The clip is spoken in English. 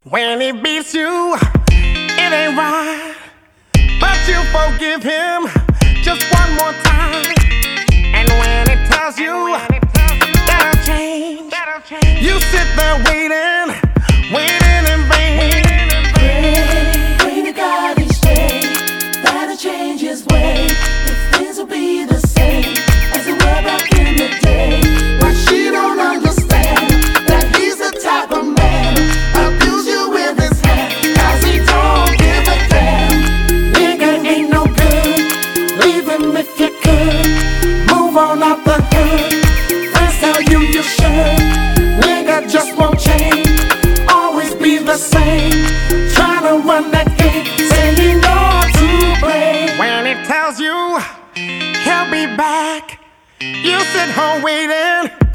When he beats you, it ain't right, but you forgive him just one more time. And when it tells you that'll change, you sit there waiting in vain. Pray to God each day that'll change his way. If things will be the same as they were back in the day. But she don't understand that he's the type of man abuse you with his hand, 'cause he don't give a damn. Nigga ain't no good, leave him if you could. Move on out the hood, friends tell you you should. Nigga just won't change, always be the same. Trying to run that game, saying you know to play. When it tells you he'll be back, you sit home waiting.